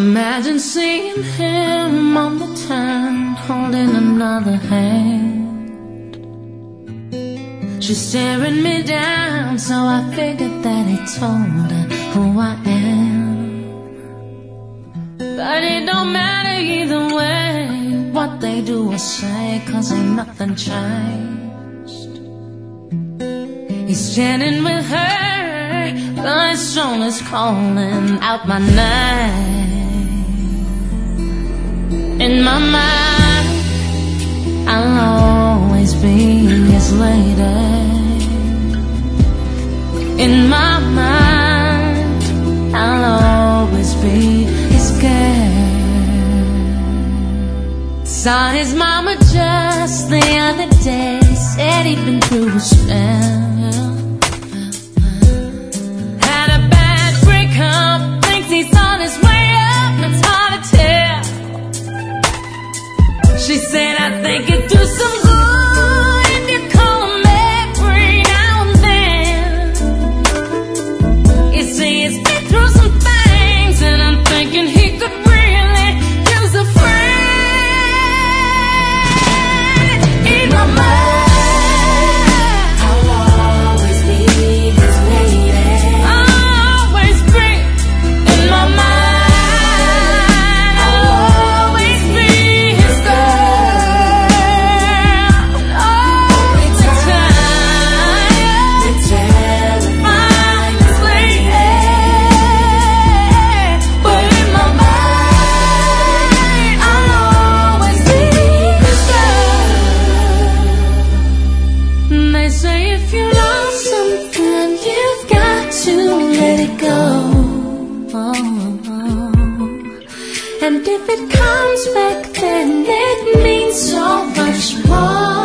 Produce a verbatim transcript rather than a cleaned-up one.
Imagine seeing him on the town, holding another hand. She's staring me down, so I figured that he told her who I am. But it don't matter either way, what they do or say, 'cause ain't nothing changed. He's standing with her, but his soul is calling out my name. In my mind, I'll always be his lady. In my mind, I'll always be his girl. Saw his mama just the other day, said he'd been through a spell. Had a bad breakup, thinks he's on his way up, it's hard to tell. She said, I think it'd do some good if you call him every now and then. You see, he's been through some things, and I'm thinking he could really use a friend. In my mind, I'll always be his lady. I'll always be in my mind. And if it comes back, then it means so much more.